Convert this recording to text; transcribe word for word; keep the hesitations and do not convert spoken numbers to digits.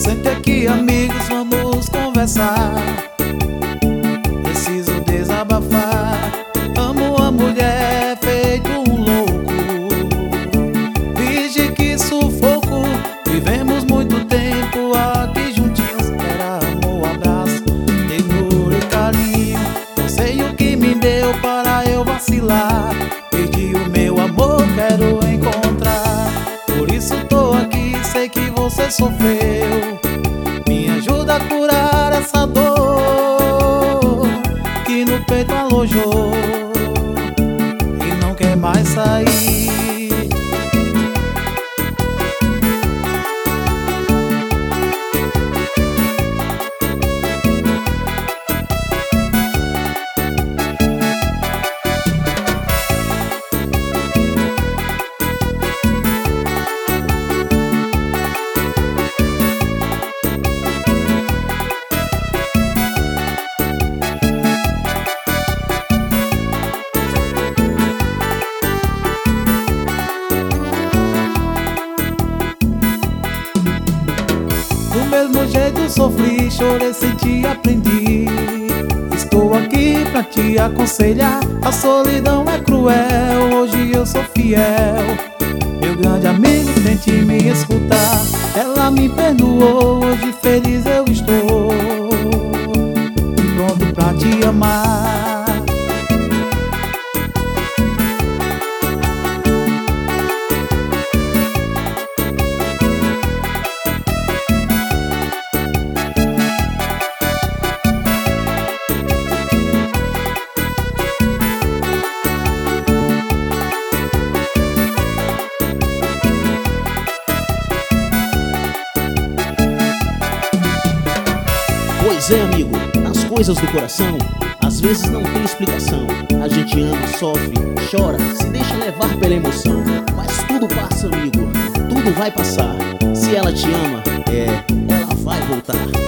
Sente aqui, amigos, vamos conversar. Preciso desabafar. Amo a mulher feito um louco. Vige que sufoco. Vivemos muito tempo aqui juntinhos. Era amor, abraço, ternura e carinho. Não sei o que me deu para eu vacilar. Perdi o meu amor, quero encontrar. Por isso tô aqui, sei que você sofreu. Me ajuda a curar essa dor que no peito alojou e não quer mais sair. Do mesmo jeito sofri, chorei, senti, aprendi. Estou aqui pra te aconselhar. A solidão é cruel, hoje eu sou fiel. Meu grande amigo, tente me escutar. Ela me perdoou, hoje feliz eu estou, pronto pra te amar. Pois é, amigo, nas coisas do coração, às vezes não tem explicação. A gente ama, sofre, chora, se deixa levar pela emoção. Mas tudo passa, amigo, tudo vai passar. Se ela te ama, é, ela vai voltar.